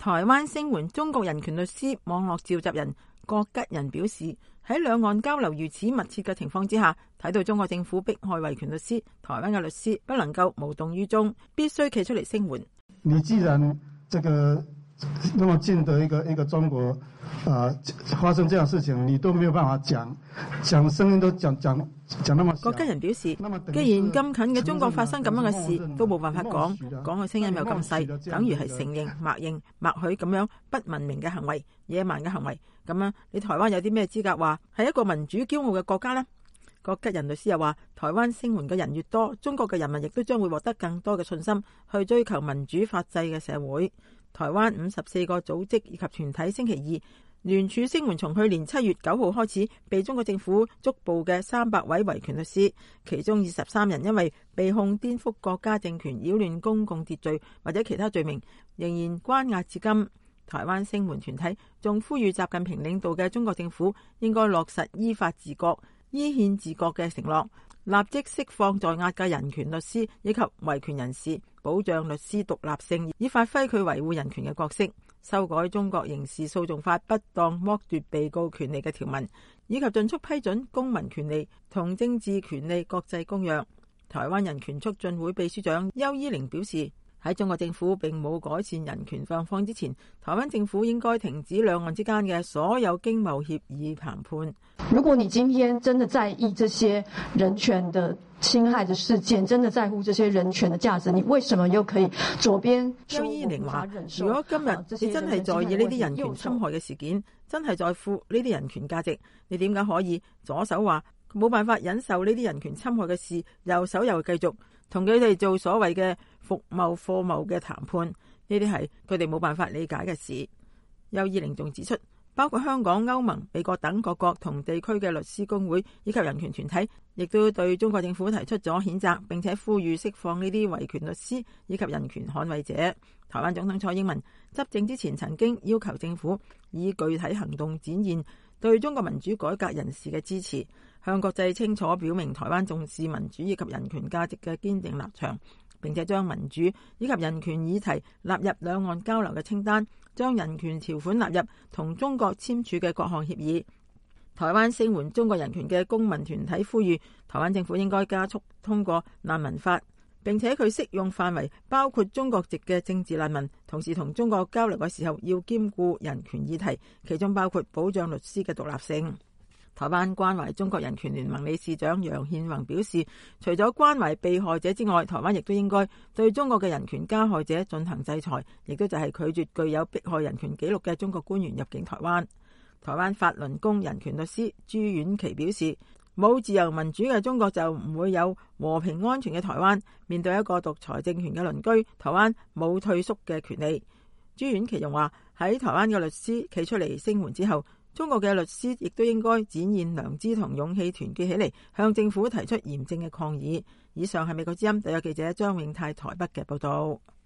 台灣聲援中國人權律師網絡召集人郭吉仁表示，喺兩岸交流如此密切嘅情況之下，睇到中國政府迫害維權律師，台灣嘅律師不能夠無動於衷，必須企出嚟聲援。 你既然這個那麼近的一個中國，發生這樣的事情，你都沒有辦法講聲音都講那麼小。 郭吉仁表示，既然咁近嘅中國發生咁樣嘅事，都冇辦法講嘅聲音又咁細，等於係承認、默認、默許咁樣不文明嘅行為、野蠻嘅行為。咁樣你台灣有啲咩資格話係一個民主驕傲嘅國家呢？郭吉仁律師又話，台灣聲援嘅人越多，中國嘅人民亦都將會獲得更多嘅信心，去追求民主法治嘅社會。台灣54個組織以及團體星期二聯署聲援從去年7月9號開始被中國政府捉捕嘅300位維權律師，其中23人因為被控顛覆國家政權、擾亂公共秩序或者其他罪名，仍然關押至今。台灣聲援團體仲呼籲習近平領導嘅中國政府應該落實依法治國、依憲治國嘅承諾，立即釋放在押嘅人權律師以及維權人士，保障律師獨立性，以發揮佢維護人權嘅角色，修改中國刑事訴訟法不當剝奪被告權利嘅條文，以及盡速批准公民權利同政治權利國際公約。台灣人權促進會秘書長邱依玲表示，喺中國政府並冇改善人權狀況之前，台灣政府應該停止兩岸之間嘅所有經貿協議談判。 如果你今天真的在意這些人權的侵害的事件，真的在乎這些人權的價值，你為什麼又可以左邊？ 邱依玲話，如果今日你真係在意呢啲人權侵害嘅事件，真係在乎呢啲人權價值，你點解可以左手話冇辦法忍受呢啲人權侵害嘅事，右手又繼續同佢哋做所謂嘅服貿貨貿嘅談判？呢啲係佢哋冇辦法理解嘅事。邱依玲仲指出，包括香港、歐盟、美國等各國同地區嘅律師公會以及人權團體，亦都對中國政府提出咗譴責，並且呼籲釋放呢啲維權律師以及人權捍衛者。台灣總統蔡英文執政之前曾經要求政府以具體行動展現對中國民主改革人士嘅支持，向國際清楚表明台灣重視民主以及人權價值嘅堅定立場，並且將民主以及人權議題納入兩岸交流嘅清單，將人權條款納入同中國簽署嘅各項協議。台灣聲援中國人權嘅公民團體呼籲台灣政府應該加速通過難民法，並且佢適用範圍包括中國籍嘅政治難民，同時同中國交流嘅時候要兼顧人權議題，其中包括保障律師嘅獨立性。台灣關懷中國人權聯盟理事長楊憲宏表示，除咗關懷被害者之外，台灣亦都應該對中國嘅人權加害者進行制裁，亦都就係拒絕具有迫害人權記錄嘅中國官員入境台灣。台灣法輪功人權律師朱婉琪表示，冇自由民主嘅中國就唔會有和平安全嘅台灣。面對一個獨裁政權嘅鄰居，台灣冇退縮嘅權利。朱婉琪又話，喺台灣嘅律師企出嚟聲援之後，中國嘅律師亦都應該展現良知同勇氣，團結起嚟向政府提出嚴正嘅抗議。以上係美國之音特約記者張永泰台北嘅報道。